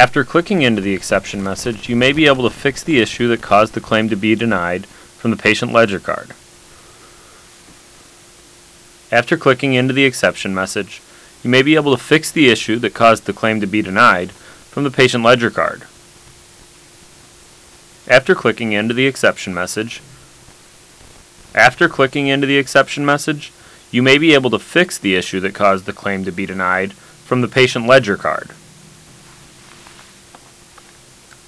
After clicking into the exception message, you may be able to fix the issue that caused the claim to be denied from the patient ledger card. After clicking into the exception message, you may be able to fix the issue that caused the claim to be denied from the patient ledger card. After clicking into the exception message, you may be able to fix the issue that caused the claim to be denied from the patient ledger card.